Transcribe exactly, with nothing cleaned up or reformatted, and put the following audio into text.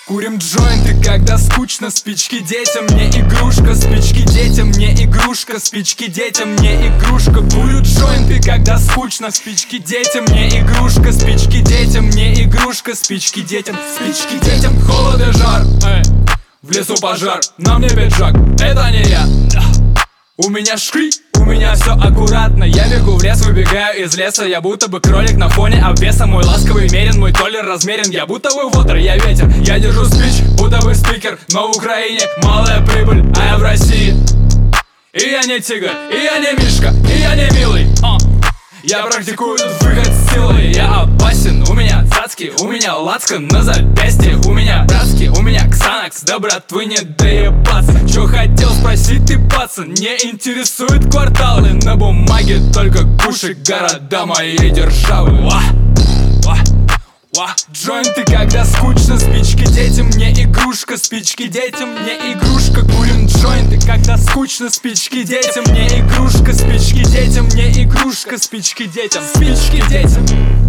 Курим джойнты, когда скучно. Спички детям, не игрушка. Спички детям, не игрушка. Спички детям, не игрушка. Курю джойнты, когда скучно. Спички детям, не игрушка. Спички детям, не игрушка. Спички детям, спички детям. Холод и жар, эй, в лесу пожар, на мне пиджак, это не я. У меня шкри, у меня все аккуратно. Я бегу в лес, выбегаю из леса. Я будто бы кролик на фоне обвеса. Мой ласковый мерен, мой толлер размерен. Я будто бы вотер, я ветер. Я держу спич, будто бы спикер. Но в Украине малая прибыль, а я в России. И я не тигр, и я не мишка, и я не милый. uh. Я практикую выход силой. Я опасен, у меня цацки, у меня лацкан на запястье. У меня братски, у меня ксанакс. Да, братвы, не доебаться. Чё хотел спросить ты, пацан? Не интересует кварталы. На бумаге только кушай города моей державы. Ва, ва, ва. Джойнты, когда скучно. Спички детям, не игрушка. Спички детям, не игрушка. Курим джойнты, когда скучно. Спички детям, не игрушка. Спички детям, не игрушка. Спички детям, спички детям.